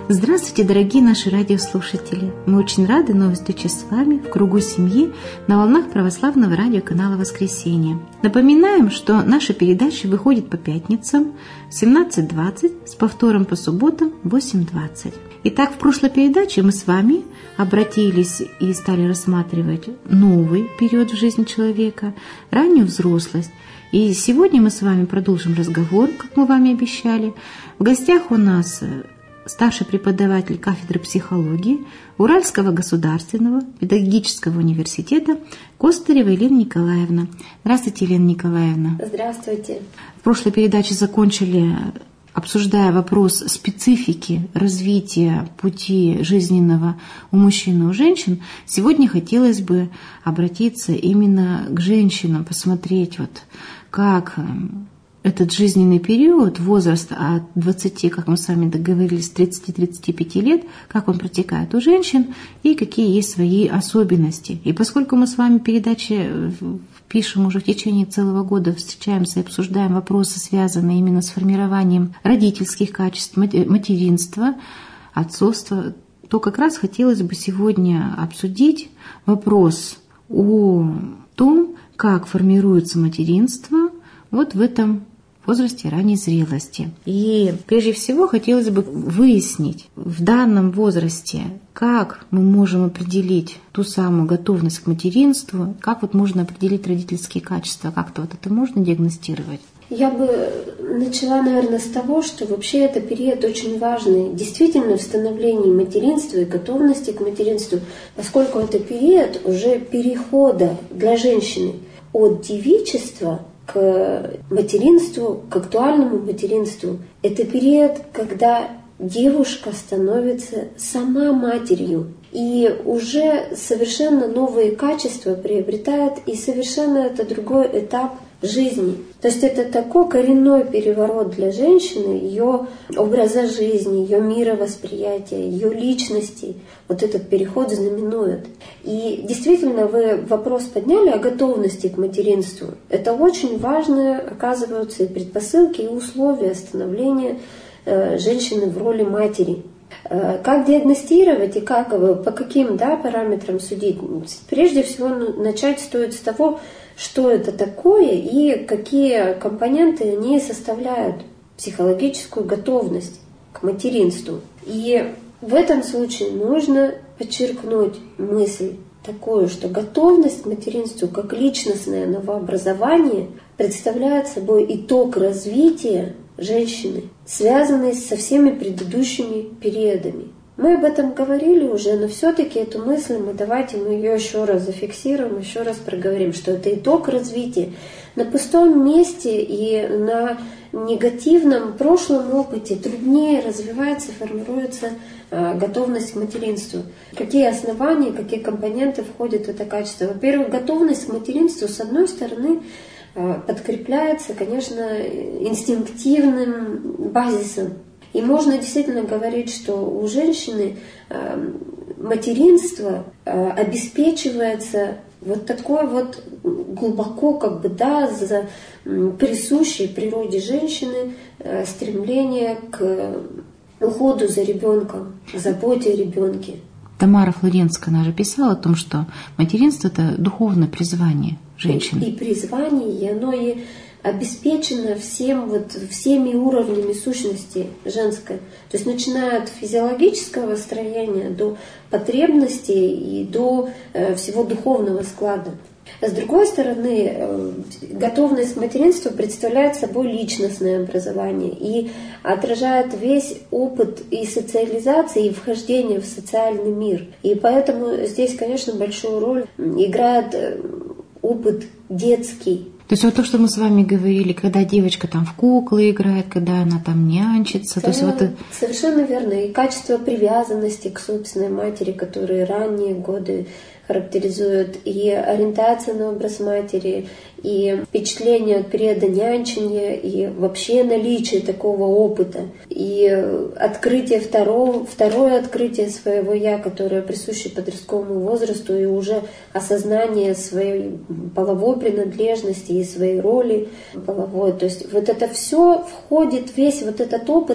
Здравствуйте, дорогие наши радиослушатели! Мы очень рады новой встрече с вами в кругу семьи на волнах православного радиоканала «Воскресенье». Напоминаем, что наша передача выходит по пятницам в 17:20 с повтором по субботам в 8:20. Итак, в прошлой передаче мы с вами обратились и стали рассматривать новый период в жизни человека, раннюю взрослость. И сегодня мы с вами продолжим разговор, как мы вам и обещали. В гостях у нас старший преподаватель кафедры психологии Уральского государственного педагогического университета Костарева Елена Николаевна. Здравствуйте, Елена Николаевна. Здравствуйте. В прошлой передаче закончили, обсуждая вопрос специфики развития пути жизненного у мужчин и у женщин. Сегодня хотелось бы обратиться именно к женщинам, посмотреть, как этот жизненный период, возраст от 20, как мы с вами договорились, 30-35 лет, как он протекает у женщин и какие есть свои особенности. И поскольку мы с вами передачи пишем уже в течение целого года, встречаемся и обсуждаем вопросы, связанные именно с формированием родительских качеств, материнства, отцовства, то как раз хотелось бы сегодня обсудить вопрос о том, как формируется материнство в этом возрасте ранней зрелости. И прежде всего хотелось бы выяснить в данном возрасте, как мы можем определить ту самую готовность к материнству, как можно определить родительские качества, как-то это можно диагностировать. Я бы начала, наверное, с того, что вообще это период очень важный, действительно, в становлении материнства и готовности к материнству, поскольку это период уже перехода для женщины от девичества к материнству, к актуальному материнству. Это период, когда девушка становится сама матерью и уже совершенно новые качества приобретает, и совершенно это другой этап жизни. То есть это такой коренной переворот для женщины, ее образа жизни, ее мировосприятия, ее личности. Этот переход знаменует. И действительно, вы вопрос подняли о готовности к материнству. Это очень важные, оказываются, и предпосылки, и условия становления женщины в роли матери. Как диагностировать и по каким параметрам судить? Прежде всего, начать стоит с того, что это такое и какие компоненты они составляют психологическую готовность к материнству. И в этом случае нужно подчеркнуть мысль такую, что готовность к материнству как личностное новообразование представляет собой итог развития женщины, связанный со всеми предыдущими периодами. Мы об этом говорили уже, но все-таки эту мысль давайте мы ее еще раз зафиксируем, еще раз проговорим, что это итог развития. На пустом месте и на негативном прошлом опыте труднее развивается, формируется готовность к материнству. Какие основания, какие компоненты входят в это качество? Во-первых, готовность к материнству, с одной стороны, подкрепляется, конечно, инстинктивным базисом. И можно действительно говорить, что у женщины материнство обеспечивается такой глубоко присущей природе женщины стремление к уходу за ребенком, заботе о ребенке. Тамара Флоренская, она же писала о том, что материнство – это духовное призвание женщины. И призвание, и оно и обеспечено всеми уровнями сущности женской. То есть начиная от физиологического строения до потребностей и до всего духовного склада. С другой стороны, готовность к материнству представляет собой личностное образование и отражает весь опыт и социализации, и вхождения в социальный мир. И поэтому здесь, конечно, большую роль играет опыт детский. То есть то, что мы с вами говорили, когда девочка в куклы играет, когда она нянчится. Совершенно верно. И качество привязанности к собственной матери, которые ранние годы характеризует и ориентация на образ матери, и впечатление от периода нянчения, и вообще наличие такого опыта, и открытие второе открытие своего «я», которое присуще подростковому возрасту, и уже осознание своей половой принадлежности и своей роли половой. То есть вот это все входит, весь вот этот опыт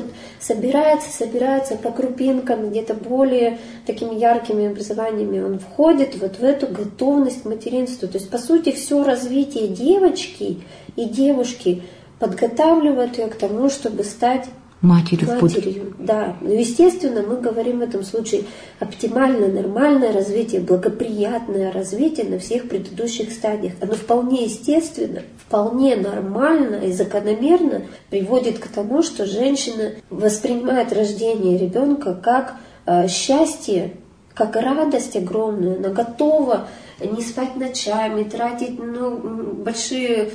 собирается по крупинкам, где-то более такими яркими образованиями он входит вот в эту готовность к материнству. То есть, по сути, все развитие девочки и девушки подготавливает ее к тому, чтобы стать матерью. Да. Но, естественно, мы говорим в этом случае оптимальное, нормальное развитие, благоприятное развитие на всех предыдущих стадиях. Оно вполне естественно, вполне нормально и закономерно приводит к тому, что женщина воспринимает рождение ребенка как счастье, как радость огромную. Она готова не спать ночами, тратить большие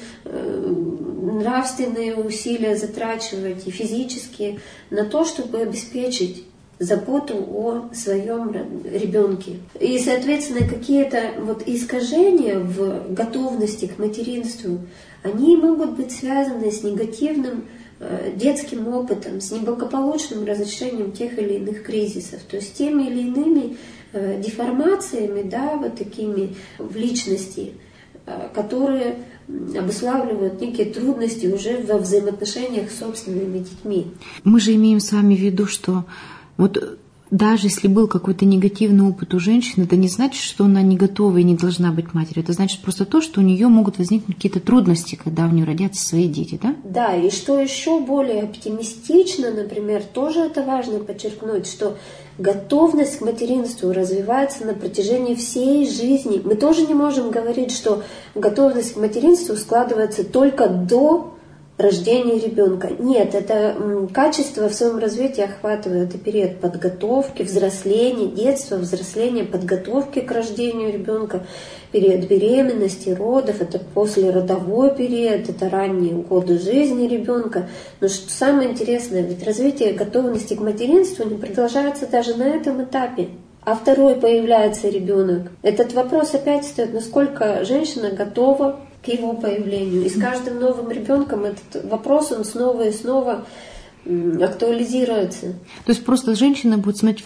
нравственные усилия, затрачивать и физические на то, чтобы обеспечить заботу о своем ребенке. И, соответственно, какие-то вот искажения в готовности к материнству, они могут быть связаны с негативным детским опытом, с неблагополучным разрешением тех или иных кризисов, то есть теми или иными деформациями, да, вот такими в личности, которые обуславливают некие трудности уже во взаимоотношениях с собственными детьми. Мы же имеем с вами в виду, что вот даже если был какой-то негативный опыт у женщины, это не значит, что она не готова и не должна быть матерью. Это значит просто то, что у нее могут возникнуть какие-то трудности, когда у нее родятся свои дети, да? Да, и что еще более оптимистично, например, тоже это важно подчеркнуть, что готовность к материнству развивается на протяжении всей жизни. Мы тоже не можем говорить, что готовность к материнству складывается только до рождения ребенка. Нет, это качество в своем развитии охватывает и период подготовки, взросления, детства, взросления, подготовки к рождению ребенка, период беременности, родов, это послеродовой период, это ранние годы жизни ребенка. Но что самое интересное, ведь развитие готовности к материнству не продолжается даже на этом этапе. А второй появляется ребенок. Этот вопрос опять стоит, насколько женщина готова к его появлению. И с каждым новым ребенком этот вопрос, он снова и снова актуализируется. То есть просто женщина будет смотреть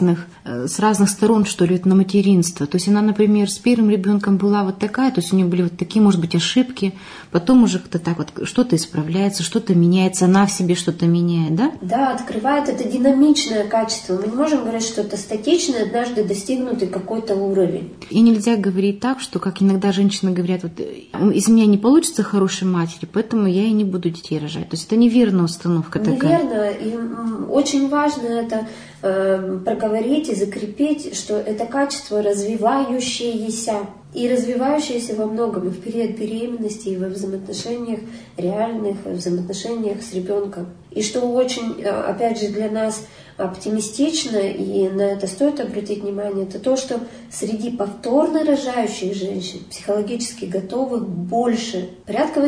с разных сторон, что ли, на материнство. То есть она, например, с первым ребенком была вот такая, то есть у нее были вот такие, может быть, ошибки, потом уже как-то так вот что-то исправляется, что-то меняется, она в себе что-то меняет, да? Да, открывает это динамичное качество. Мы не можем говорить, что это статичный, однажды достигнутый какой-то уровень. И нельзя говорить так, что, как иногда женщины говорят, вот из меня не получится хорошей матери, поэтому я и не буду детей рожать. То есть это неверная установка такая. Верно, и очень важно это проговорить и закрепить, что это качество развивающееся. И развивающееся во многом и в период беременности, и во взаимоотношениях реальных, в взаимоотношениях с ребенком. И что очень, опять же, для нас оптимистично, и на это стоит обратить внимание, это то, что среди повторно рожающих женщин, психологически готовых, больше, порядка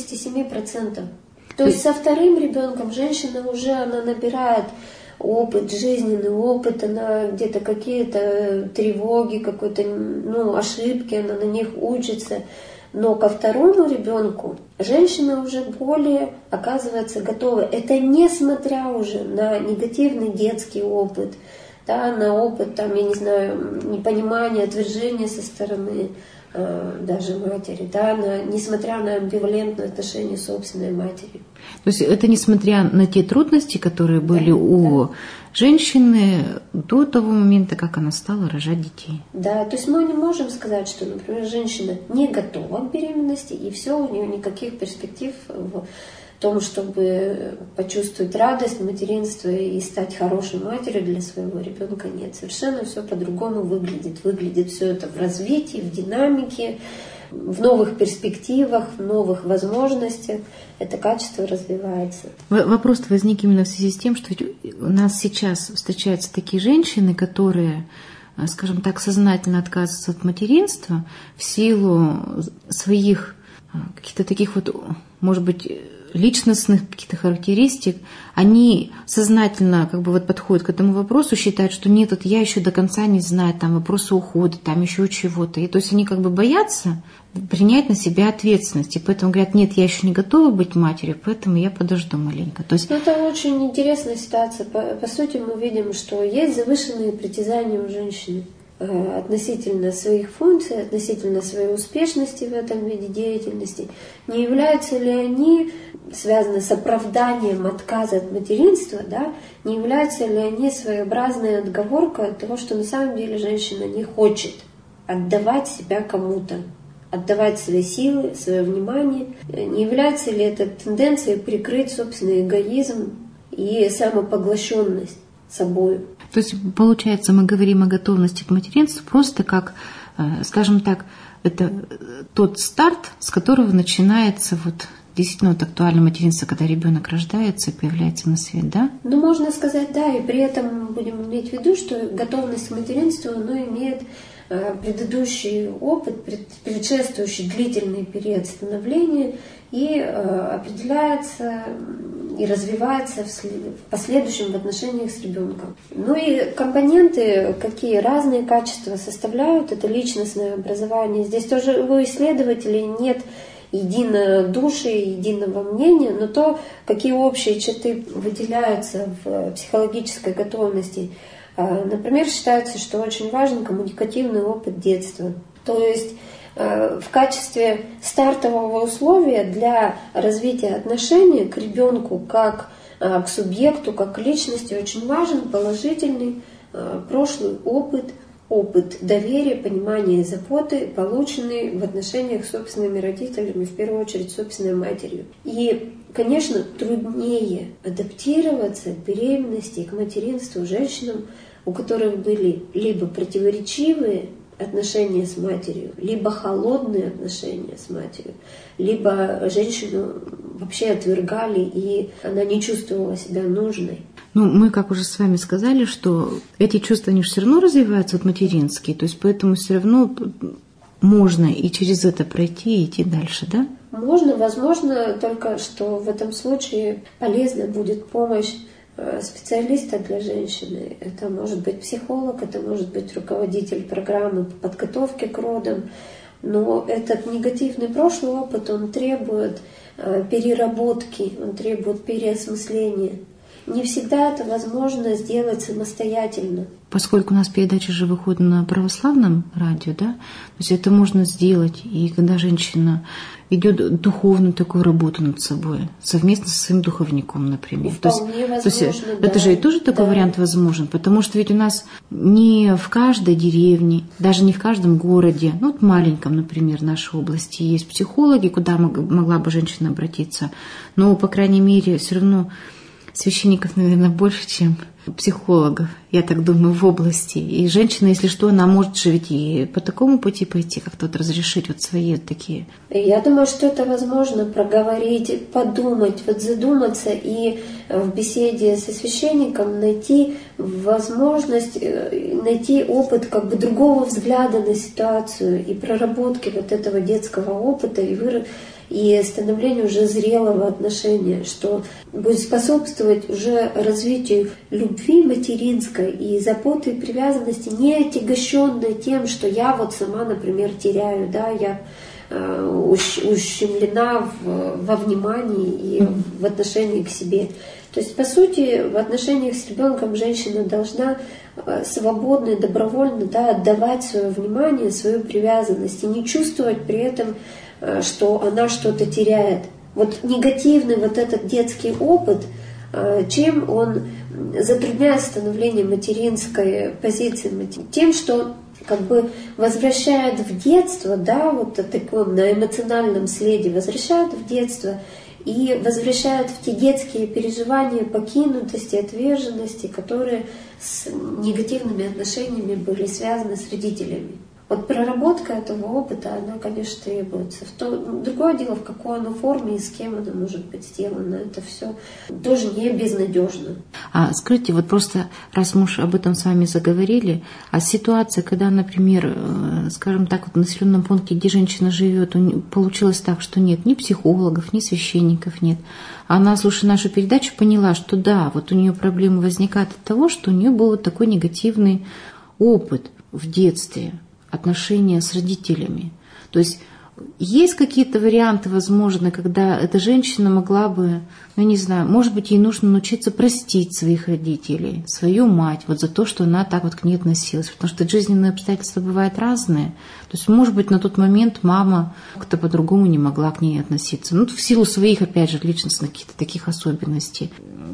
87%. То есть со вторым ребенком женщина уже она набирает опыт, жизненный опыт, она где-то какие-то тревоги, какой-то, ошибки, она на них учится. Но ко второму ребенку женщина уже более оказывается готова. Это несмотря уже на негативный детский опыт, да, на опыт, непонимания, отвержения со стороны даже матери, да, несмотря на амбивалентное отношение собственной матери. То есть это несмотря на те трудности, которые были у женщины до того момента, как она стала рожать детей. Да, то есть мы не можем сказать, что, например, женщина не готова к беременности, и все, у нее никаких перспектив в том, чтобы почувствовать радость материнства и стать хорошей матерью для своего ребенка, нет. Совершенно все по-другому выглядит. Выглядит все это в развитии, в динамике, в новых перспективах, в новых возможностях. Это качество развивается. Вопрос возник именно в связи с тем, что у нас сейчас встречаются такие женщины, которые, скажем так, сознательно отказываются от материнства в силу своих каких-то таких вот, может быть, личностных каких-то характеристик, они сознательно как бы вот подходят к этому вопросу, считают, что нет, вот я еще до конца не знаю, там вопросы ухода, там еще чего-то. И то есть они как бы боятся принять на себя ответственность. И поэтому говорят, нет, я еще не готова быть матерью, поэтому я подожду маленько. То есть... Это очень интересная ситуация. По сути, мы видим, что есть завышенные притязания у женщины относительно своих функций, относительно своей успешности в этом виде деятельности. Не являются ли они связаны с оправданием отказа от материнства, да? Не являются ли они своеобразной отговоркой от того, что на самом деле женщина не хочет отдавать себя кому-то, отдавать свои силы, свое внимание? Не является ли это тенденцией прикрыть собственный эгоизм и самопоглощенность собой? То есть, получается, мы говорим о готовности к материнству просто как, скажем так, это тот старт, с которого начинается вот действительно вот актуальное материнство, когда ребенок рождается и появляется на свет, да? Ну, можно сказать, да, и при этом мы будем иметь в виду, что готовность к материнству, имеет предыдущий опыт, предшествующий длительный период становления и определяется и развивается в последующем в отношениях с ребенком. Ну и компоненты, какие разные качества составляют это личностное образование. Здесь тоже у исследователей нет единодушия, единого мнения, но то, какие общие черты выделяются в психологической готовности. Например, считается, что очень важен коммуникативный опыт детства. То есть в качестве стартового условия для развития отношения к ребенку как к субъекту, как к личности очень важен положительный прошлый опыт доверия, понимания и заботы, полученный в отношениях с собственными родителями, в первую очередь собственной матерью. И, конечно, труднее адаптироваться к беременности и к материнству женщинам, у которых были либо противоречивые отношения с матерью, либо холодные отношения с матерью, либо женщину вообще отвергали, и она не чувствовала себя нужной. Ну, мы, как уже с вами сказали, что эти чувства, они же все равно развиваются, вот материнские, то есть поэтому все равно можно и через это пройти и идти дальше, да? Можно, возможно, только что в этом случае полезна будет помощь специалиста для женщины. Это может быть психолог, это может быть руководитель программы по подготовке к родам. Но этот негативный прошлый опыт, он требует переработки, он требует переосмысления. Не всегда это возможно сделать самостоятельно. Поскольку у нас передача же выходит на православном радио, да, то есть это можно сделать, и когда женщина идет духовную такую работу над собой, совместно со своим духовником, например. Вполне возможно, то есть да. Это же и тоже такой вариант возможен, потому что ведь у нас не в каждой деревне, даже не в каждом городе, ну вот маленьком, например, нашей области есть психологи, куда могла бы женщина обратиться, но, по крайней мере, все равно священников, наверное, больше, чем психологов, я так думаю, в области. И женщина, если что, она может же ведь и по такому пути пойти, как-то вот разрешить вот свои вот такие. Я думаю, что это возможно проговорить, подумать, вот задуматься и в беседе со священником найти возможность, найти опыт как бы другого взгляда на ситуацию и проработки вот этого детского опыта и становлению уже зрелого отношения, что будет способствовать уже развитию любви материнской и заботы и привязанности, не отягощенной тем, что я вот сама, например, теряю, да, я ущемлена во внимании и в отношении к себе. То есть, по сути, в отношениях с ребенком женщина должна свободно и добровольно, да, отдавать свое внимание, свою привязанность и не чувствовать при этом, что она что-то теряет. Вот негативный вот этот детский опыт, чем он затрудняет становление материнской позиции? Тем, что как бы возвращает в детство, да, вот таком на эмоциональном следе, возвращает в детство и возвращает в те детские переживания покинутости, отверженности, которые с негативными отношениями были связаны с родителями. Вот проработка этого опыта, она, конечно, требуется. Другое дело, в какой оно форме и с кем оно может быть сделано. Это все тоже не безнадежно. А скажите, вот просто, раз мы уж об этом с вами заговорили, а ситуация, когда, например, скажем так, вот в населенном пункте, где женщина живет, получилось так, что нет ни психологов, ни священников нет. Она, слушая нашу передачу, поняла, что да, вот у нее проблемы возникают от того, что у нее был вот такой негативный опыт в детстве, отношения с родителями. То есть есть какие-то варианты, возможно, когда эта женщина могла бы, ну, не знаю, может быть, ей нужно научиться простить своих родителей, свою мать, вот за то, что она так вот к ней относилась. Потому что жизненные обстоятельства бывают разные. То есть, может быть, на тот момент мама как-то по-другому не могла к ней относиться. Ну, в силу своих, опять же, личностных каких-то таких особенностей.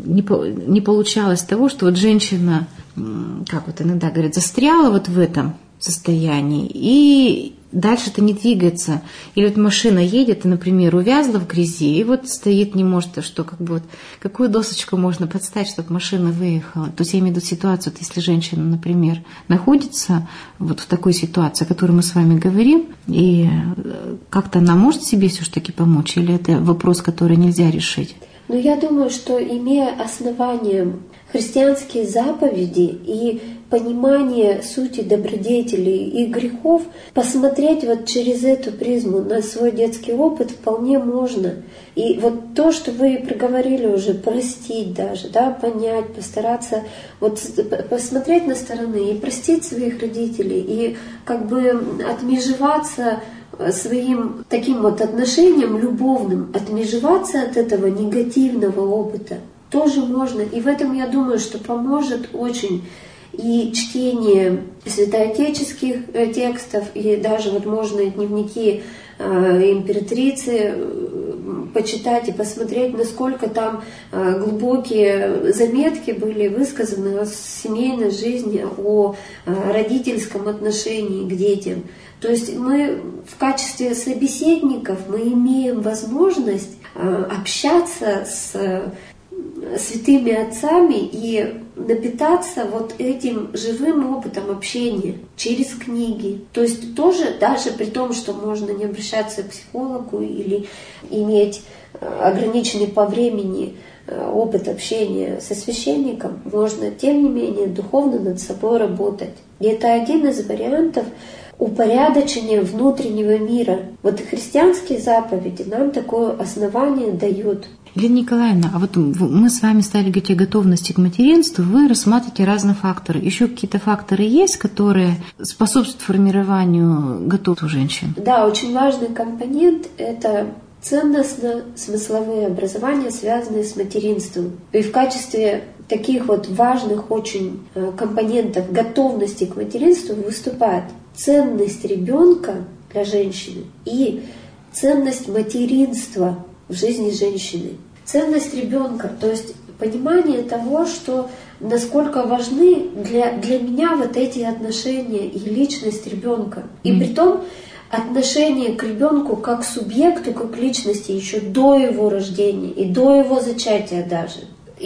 Не получалось того, что вот женщина, как вот иногда говорят, застряла вот в этом состоянии, и дальше-то не двигается. Или вот машина едет, и, например, увязла в грязи, и вот стоит, не может, что как бы вот, какую досочку можно подставить, чтобы машина выехала. То есть я имею в виду ситуацию, вот если женщина, например, находится вот в такой ситуации, о которой мы с вами говорим, и как-то она может себе все-таки помочь, или это вопрос, который нельзя решить? Но я думаю, что имея основанием христианские заповеди и понимание сути добродетелей и грехов, посмотреть вот через эту призму на свой детский опыт вполне можно. И вот то, что вы проговорили уже, простить даже, да, понять, постараться вот посмотреть на стороны и простить своих родителей, и как бы отмежеваться своим таким вот отношением любовным, отмежеваться от этого негативного опыта тоже можно. И в этом, я думаю, что поможет очень и чтение святоотеческих текстов, и даже вот можно и дневники императрицы почитать и посмотреть, насколько там глубокие заметки были высказаны о семейной жизни, о родительском отношении к детям. То есть мы в качестве собеседников мы имеем возможность общаться с святыми отцами и напитаться вот этим живым опытом общения через книги. То есть тоже, даже при том, что можно не обращаться к психологу или иметь ограниченный по времени опыт общения со священником, можно, тем не менее, духовно над собой работать. И это один из вариантов упорядочения внутреннего мира. Вот христианские заповеди нам такое основание дают. Елена Николаевна, а вот мы с вами стали говорить о готовности к материнству, вы рассматриваете разные факторы. Еще какие-то факторы есть, которые способствуют формированию готовности у женщин? Да, очень важный компонент – это ценностно-смысловые образования, связанные с материнством. И в качестве таких вот важных очень компонентов готовности к материнству выступает ценность ребенка для женщины и ценность материнства в жизни женщины. Ценность ребенка, то есть понимание того, что насколько важны для меня вот эти отношения и личность ребенка. И притом отношение к ребенку как к субъекту, как к личности еще до его рождения и до его зачатия даже.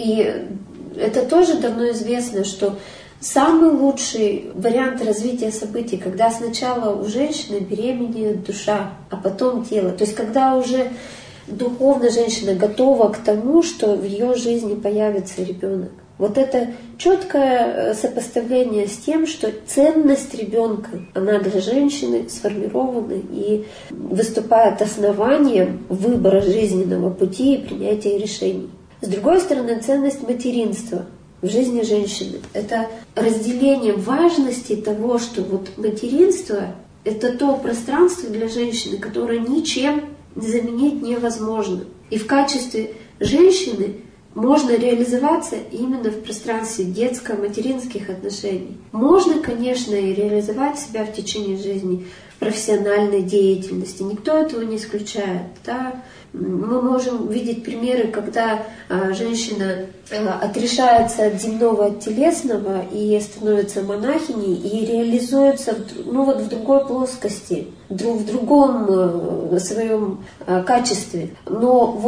И это тоже давно известно, что самый лучший вариант развития событий, когда сначала у женщины беременеет душа, а потом тело. То есть когда уже духовно женщина готова к тому, что в ее жизни появится ребенок. Вот это четкое сопоставление с тем, что ценность ребенка, она для женщины сформирована и выступает основанием выбора жизненного пути и принятия решений. С другой стороны, ценность материнства в жизни женщины – это разделение важности того, что вот материнство – это то пространство для женщины, которое ничем заменить невозможно. И в качестве женщины можно реализоваться именно в пространстве детско-материнских отношений. Можно, конечно, и реализовать себя в течение жизни в профессиональной деятельности. Никто этого не исключает. Да? Мы можем видеть примеры, когда женщина отрешается от земного, от телесного и становится монахиней и реализуется в другой плоскости, в другом своем качестве. Но вот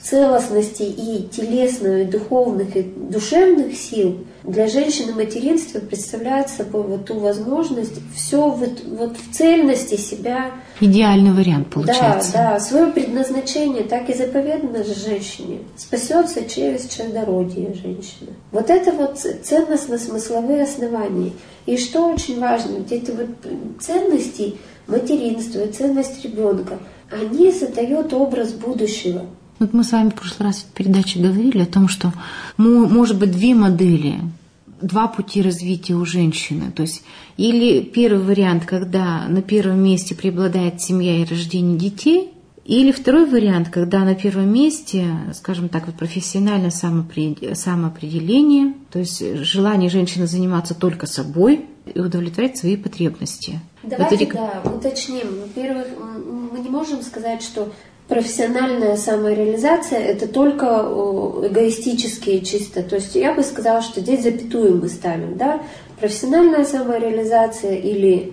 целостности и телесных, и духовных, и душевных сил, для женщины материнство представляет собой вот ту возможность все вот в цельности себя. Идеальный вариант получается. Да, свое предназначение так и заповедано же женщине. Спасется через чадородие женщина. Вот это вот ценностно-смысловые основания. И что очень важно, вот эти вот ценности материнства и ценность ребенка, они задают образ будущего. Вот мы с вами в прошлый раз в передаче говорили о том, что может быть две модели, два пути развития у женщины. То есть или первый вариант, когда на первом месте преобладает семья и рождение детей, или второй вариант, когда на первом месте, скажем так, вот профессиональное самоопределение, то есть желание женщины заниматься только собой и удовлетворять свои потребности. Давайте, уточним. Во-первых, мы не можем сказать, что профессиональная самореализация – это только эгоистические чисто. То есть я бы сказала, что здесь запятую мы ставим. Да? Профессиональная самореализация или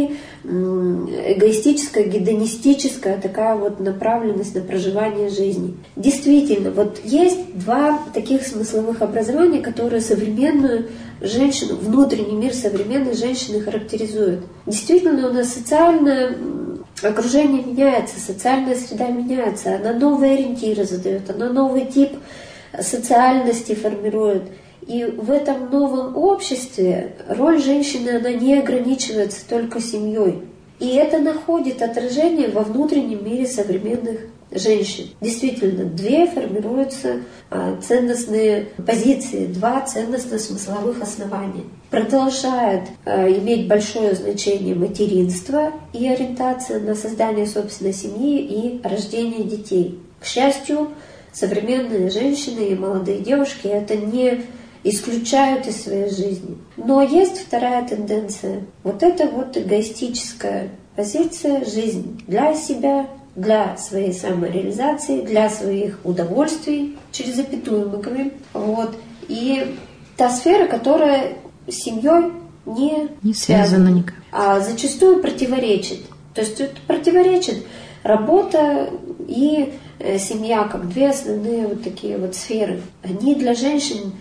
эгоистическая, гедонистическая такая вот направленность на проживание жизни. Действительно, вот есть два таких смысловых образования, которые современную женщину, внутренний мир современной женщины характеризуют. Действительно, у нас социальное окружение меняется, социальная среда меняется, она новые ориентиры задает, она новый тип социальности формирует. И в этом новом обществе роль женщины, она не ограничивается только семьей. И это находит отражение во внутреннем мире современных женщин. Действительно, две формируются ценностные позиции, два ценностно-смысловых основания. Продолжает иметь большое значение материнство и ориентация на создание собственной семьи и рождение детей. К счастью, современные женщины и молодые девушки это не исключают из своей жизни. Но есть вторая тенденция. Вот это вот эгоистическая позиция, жизнь для себя, для своей самореализации, для своих удовольствий, через запятую мы говорим. Вот. И та сфера, которая с семьей не связана никак, а зачастую противоречит. То есть это противоречит работа и семья, как две основные вот такие вот сферы. Они для женщин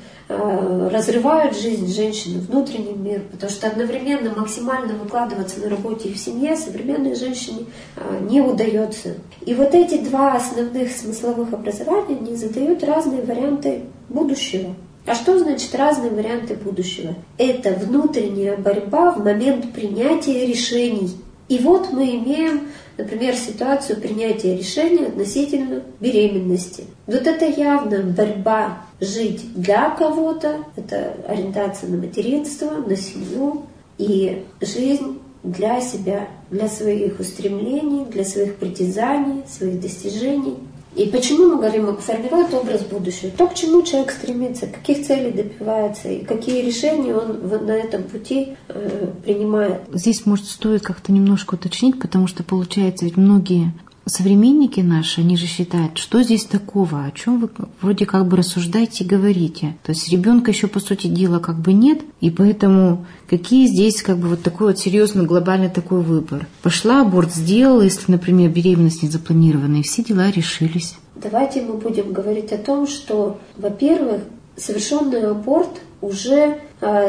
разрывают жизнь женщины, внутренний мир, потому что одновременно максимально выкладываться на работе и в семье современной женщине не удается. И вот эти два основных смысловых образования, они задают разные варианты будущего. А что значит разные варианты будущего? Это внутренняя борьба в момент принятия решений. И вот мы имеем, например, ситуацию принятия решения относительно беременности. Вот это явно борьба жить для кого-то, это ориентация на материнство, на семью, и жизнь для себя, для своих устремлений, для своих притязаний, своих достижений. И почему мы говорим, формирует образ будущего? То, к чему человек стремится, каких целей добивается и какие решения он на этом пути принимает. Здесь, может, стоит как-то немножко уточнить, потому что, получается, ведь многие современники наши, они же считают, что здесь такого, о чем вы вроде как бы рассуждаете и говорите. То есть ребенка еще, по сути дела, как бы нет, и поэтому какие здесь как бы вот такой вот серьезный глобальный такой выбор. Пошла, аборт сделала, если, например, беременность не запланированная, и все дела решились. Давайте мы будем говорить о том, что, во-первых, совершенный аборт уже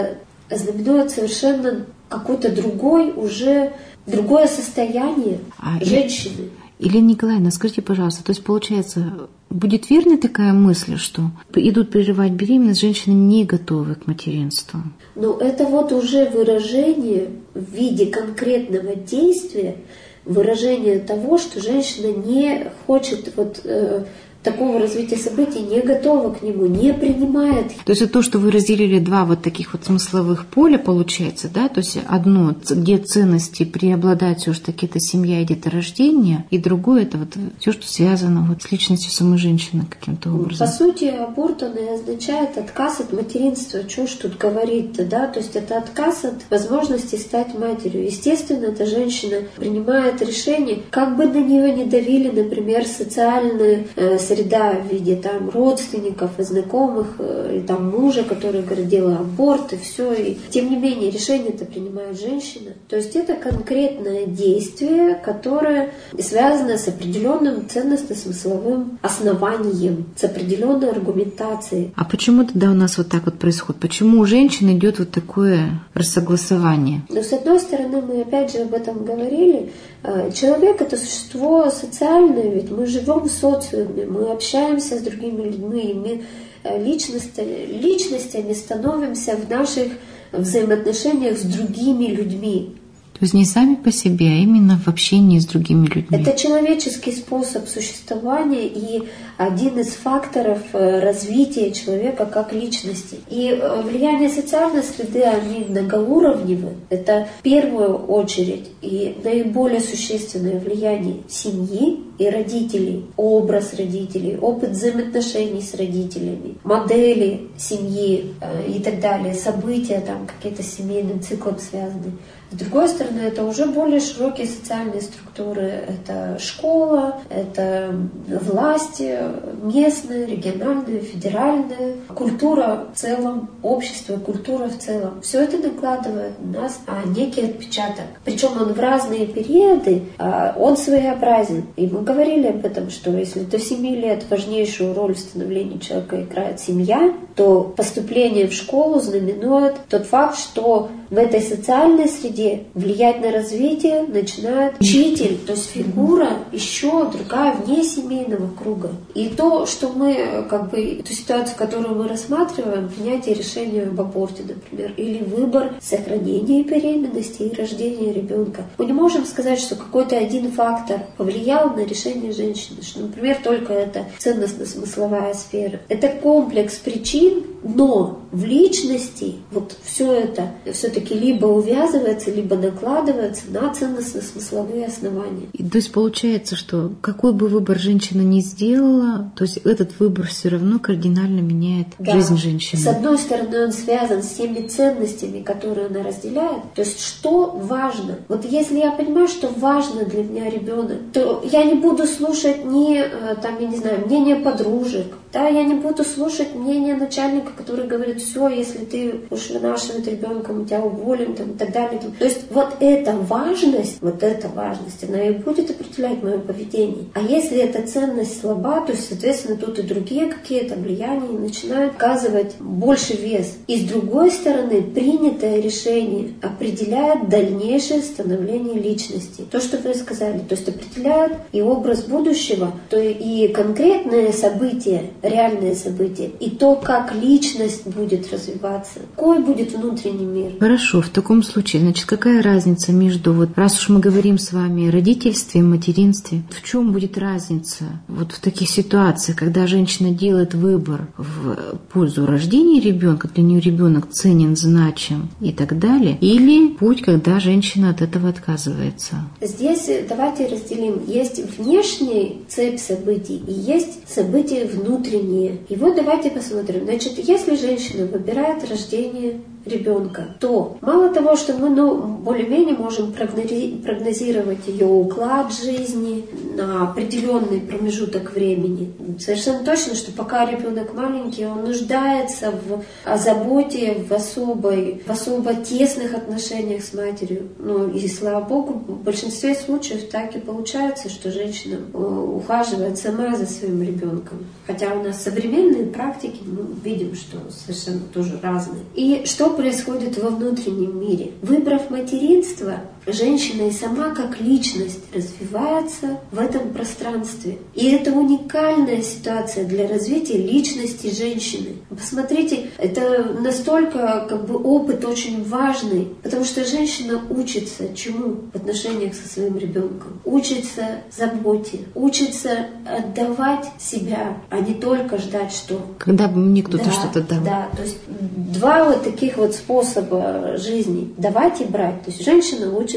знаменует совершенно какое-то другое состояние женщины. Елена Николаевна, скажите, пожалуйста, то есть, получается, будет верной такая мысль, что идут прерывать беременность, женщины не готовы к материнству? Ну, это вот уже выражение в виде конкретного действия, выражение того, что женщина не хочет такого развития событий, не готова к нему, не принимает. То есть это то, что вы разделили два вот таких вот смысловых поля, получается, да? То есть одно, где ценности преобладают все же таки это семья и деторождение, и другое это вот все, что связано вот с личностью самой женщины каким-то образом. По сути, аборт, он и означает отказ от материнства. Чего ж тут говорить-то, да? То есть это отказ от возможности стать матерью. Естественно, эта женщина принимает решение, как бы на нее не давили, например, социальные среда в виде там родственников и знакомых, и там мужа, который говорит, делай аборт, и все. И тем не менее решение это принимает женщина. То есть это конкретное действие, которое связано с определенным ценностно-смысловым основанием, с определенной аргументацией. А почему тогда у нас вот так вот происходит? Почему у женщин идет вот такое рассогласование? Но с одной стороны, мы опять же об этом говорили, человек — это существо социальное, ведь мы живем в социуме, мы общаемся с другими людьми, мы личностями становимся в наших взаимоотношениях с другими людьми. То есть не сами по себе, а именно в общении с другими людьми. Это человеческий способ существования и один из факторов развития человека как личности. И влияние социальной среды, они многоуровневы. Это в первую очередь и наиболее существенное влияние семьи и родителей, образ родителей, опыт взаимоотношений с родителями, модели семьи и так далее, события там какие-то с семейным циклом связаны. С другой стороны, это уже более широкие социальные структуры. Это школа, это власти местная, региональная, федеральная, культура в целом, общество, культура в целом. Все это накладывает на нас некий отпечаток. Причем он в разные периоды, он своеобразен. И мы говорили об этом, что если до 7 лет важнейшую роль в становлении человека играет семья, то поступление в школу знаменует тот факт, что в этой социальной среде влиять на развитие начинает учитель, то есть фигура еще другая вне семейного круга. И то, что мы, ту ситуацию, которую мы рассматриваем, принятие решения об аборте, например, или выбор сохранения беременности и рождения ребенка. Мы не можем сказать, что какой-то один фактор повлиял на решение женщины, что, например, только это ценностно-смысловая сфера. Это комплекс причин, но в личности вот все это все-таки либо увязывается, либо накладывается на ценностно-смысловые основания. То есть получается, что какой бы выбор женщина ни сделала, то есть этот выбор все равно кардинально меняет жизнь женщины. С одной стороны, он связан с теми ценностями, которые она разделяет. То есть что важно? Вот если я понимаю, что важно для меня ребенок, то я не буду слушать мнение подружек, я не буду слушать мнение начальника, который говорит, все, если ты будешь вынашивать ребенка, мы тебя уволим, и так далее. То есть вот эта важность, она и будет определять мое поведение. А если эта ценность слаба, то есть, соответственно, тут и другие какие-то влияния начинают оказывать больше вес. И с другой стороны, принятое решение определяет дальнейшее становление личности. То, что вы сказали, то есть определяет и образ будущего, то и конкретные события, реальные события, и то, как личность будет развиваться, какой будет внутренний мир. Хорошо, в таком случае, значит, какая разница между, раз уж мы говорим с вами о родительстве и материнстве, в чем будет разница вот в таких ситуациях, когда женщина делает выбор в пользу рождения ребенка, для нее ребенок ценен, значим и так далее, или путь, когда женщина от этого отказывается? Здесь давайте разделим. Есть внешняя цепь событий и есть события внутренние. И вот давайте посмотрим. Значит, если женщина выбирает рождение ребенка, то мало того, что мы более-менее можем прогнозировать ее уклад жизни на определенный промежуток времени. Совершенно точно, что пока ребенок маленький, он нуждается в заботе, в особо тесных отношениях с матерью. И слава Богу, в большинстве случаев так и получается, что женщина ухаживает сама за своим ребенком. Хотя у нас современные практики, мы видим, что совершенно тоже разные. И что происходит во внутреннем мире? Выбрав материнство, женщина и сама как личность развивается в этом пространстве. И это уникальная ситуация для развития личности женщины. Посмотрите, это настолько опыт очень важный, потому что женщина учится чему в отношениях со своим ребенком? Учится заботе, учится отдавать себя, а не только ждать, что... Когда бы мне кто-то что-то дал. Да, то есть два таких способа жизни. Давать и брать. То есть женщина учится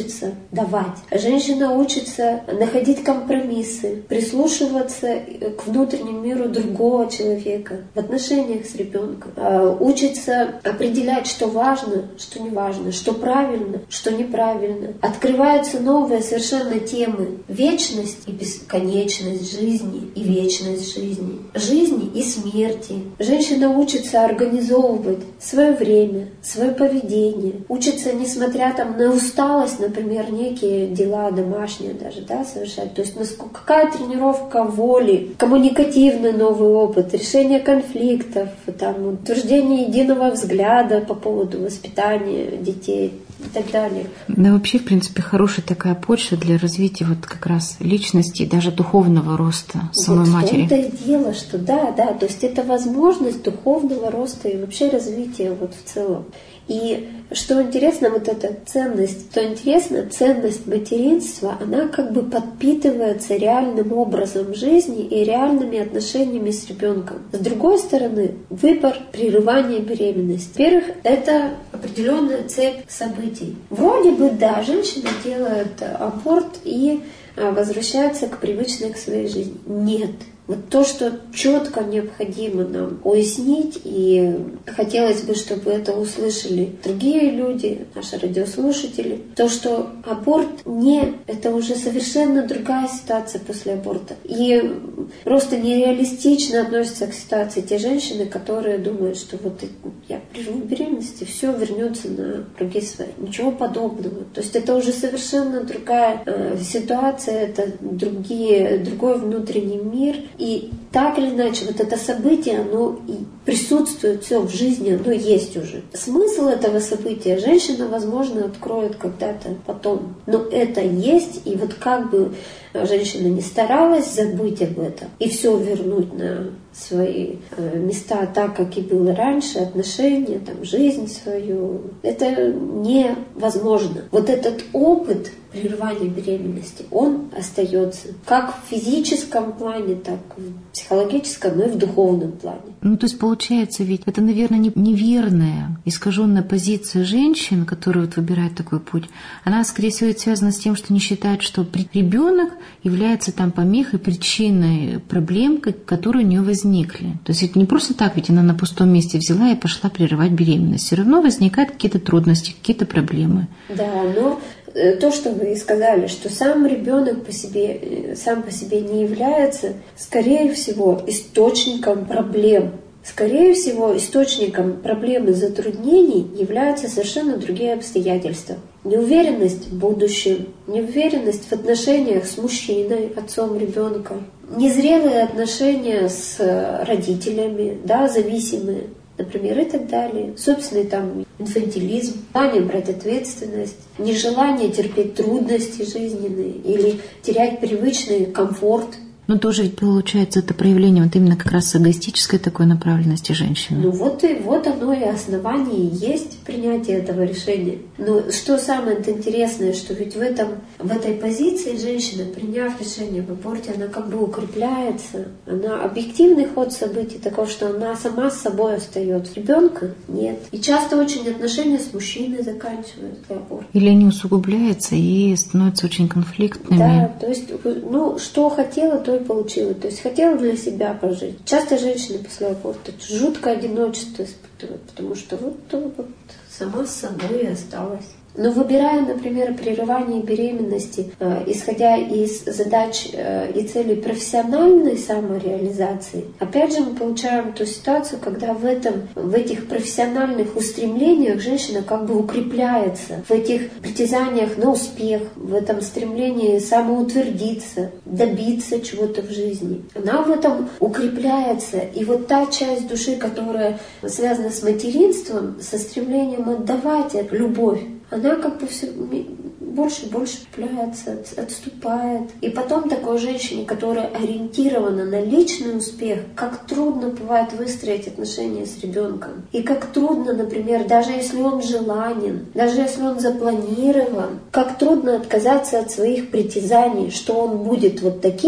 учится давать. Женщина учится находить компромиссы, прислушиваться к внутреннему миру другого человека в отношениях с ребенком. Учится определять, что важно, что не важно, что правильно, что неправильно. Открываются новые совершенно темы. Вечность и бесконечность жизни, и вечность жизни. Жизни и смерти. Женщина учится организовывать свое время, свое поведение. Учится, несмотря на усталость, например, некие дела домашние даже, совершать. То есть какая тренировка воли, коммуникативный новый опыт, решение конфликтов, утверждение единого взгляда по поводу воспитания детей и так далее. Да, вообще, в принципе, хорошая такая почва для развития как раз личности, даже духовного роста самой матери. В том-то и дело, что то есть это возможность духовного роста и вообще развития в целом. И что интересно, эта ценность, ценность материнства, она подпитывается реальным образом жизни и реальными отношениями с ребенком. С другой стороны, выбор прерывания беременности. Во-первых, это определенная цепь событий. Вроде бы, женщина делает аборт и возвращается к привычной к своей жизни. Нет. То, что четко необходимо нам уяснить, и хотелось бы, чтобы это услышали другие люди, наши радиослушатели, то, что аборт это уже совершенно другая ситуация после аборта. И просто нереалистично относятся к ситуации те женщины, которые думают, что я прерву беременность, и все вернется на круги свои. Ничего подобного. То есть это уже совершенно другая ситуация, это другой внутренний мир. И так или иначе, это событие, оно и присутствует все в жизни, оно есть уже. Смысл этого события женщина, возможно, откроет когда-то потом. Но это есть, и как бы женщина не старалась забыть об этом и все вернуть на свои места так, как и было раньше, отношения, жизнь свою, это невозможно. Этот опыт прерывания беременности, он остается как в физическом плане, так и в психологическом, но и в духовном плане. То есть получается, ведь это, наверное, неверная, искаженная позиция женщин, которые выбирают такой путь. Она, скорее всего, связана с тем, что не считает, что ребенок является помехой, причиной проблем, которые у нее возникли. То есть это не просто так, ведь она на пустом месте взяла и пошла прерывать беременность. Все равно возникают какие-то трудности, какие-то проблемы. Да, но то, что вы сказали, что сам ребенок сам по себе не является, скорее всего, источником проблем. Скорее всего, источником проблем и затруднений являются совершенно другие обстоятельства. Неуверенность в будущем, неуверенность в отношениях с мужчиной, отцом ребенка, незрелые отношения с родителями, зависимые, например, и так далее. Собственный инфантилизм, желание брать ответственность, нежелание терпеть трудности жизненные или терять привычный комфорт. Но тоже ведь получается это проявление именно как раз эгоистической такой направленности женщины. Оно и основание и есть принятие этого решения. Но что самое интересное, что ведь в этой позиции женщина, приняв решение об аборте, она укрепляется. Она объективный ход событий таков, что она сама с собой остается. Ребенка нет. И часто очень отношения с мужчиной заканчиваются аборт. Или они усугубляются и становятся очень конфликтными. Да, то есть, что хотела, то и получила. То есть хотела для себя пожить. Часто женщины после аборта жуткое одиночество испытывают, потому что сама с собой и осталась. Но выбирая, например, прерывание беременности, исходя из задач и целей профессиональной самореализации, опять же мы получаем ту ситуацию, когда в этих профессиональных устремлениях женщина укрепляется, в этих притязаниях на успех, в этом стремлении самоутвердиться, добиться чего-то в жизни. Она в этом укрепляется. И та часть души, которая связана с материнством, со стремлением отдавать любовь, она все больше и больше цепляется, отступает. И потом такой женщине, которая ориентирована на личный успех, как трудно бывает выстроить отношения с ребенком. И как трудно, например, даже если он желанен, даже если он запланирован, как трудно отказаться от своих притязаний, что он будет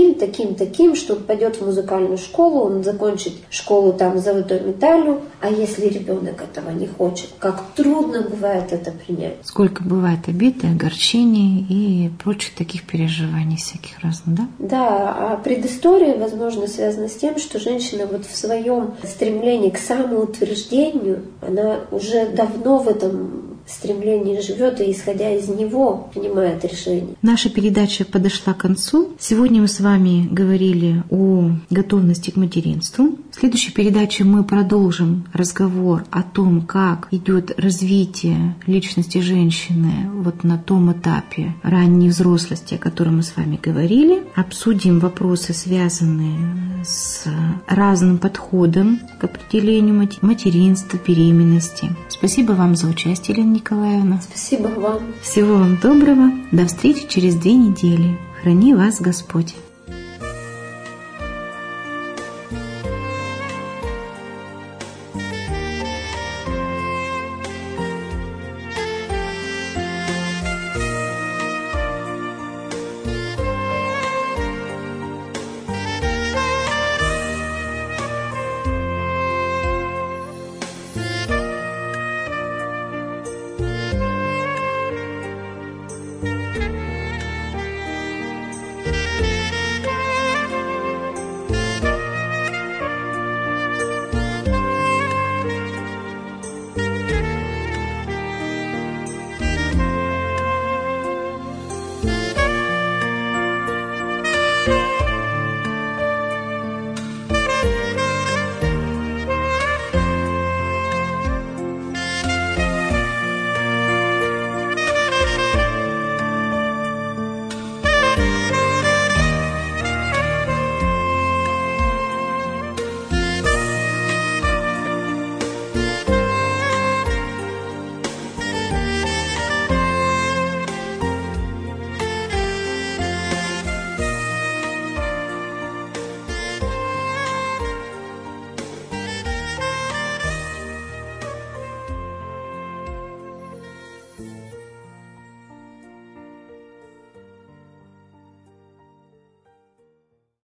таким, что он пойдет в музыкальную школу, он закончит школу с золотой медалью, а если ребенок этого не хочет, как трудно бывает это принять. Сколько бывает обид и огорчений ощущений и прочих таких переживаний всяких разных, да? Да, а предыстория, возможно, связана с тем, что женщина вот в своем стремлении к самоутверждению, она уже давно в этом стремлении живет и, исходя из него, принимает решения. Наша передача подошла к концу. Сегодня мы с вами говорили о готовности к материнству. В следующей передаче мы продолжим разговор о том, как идет развитие личности женщины вот на том этапе ранней взрослости, о котором мы с вами говорили. Обсудим вопросы, связанные с разным подходом к определению материнства, беременности. Спасибо вам за участие, Елена Николаевна. Спасибо вам. Всего вам доброго. До встречи через 2 недели. Храни вас Господь.